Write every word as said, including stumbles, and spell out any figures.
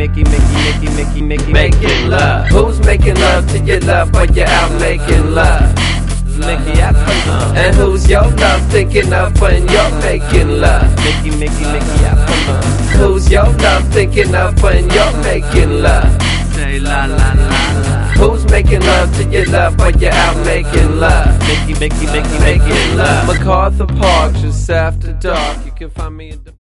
Mickey, Mickey, Mickey, Mickey, Mickey, making love. Who's making love to your love while you're out making love? Mickey, I come And who's your love thinking of when you're making love? Mickey, Mickey, Mickey, I come Who's your love thinking of when you're making love? Say la la la la. Who's making love to your love while you're out making love? Mickey, Mickey, Mickey, Making love. MacArthur Park, just after dark. You can find me in the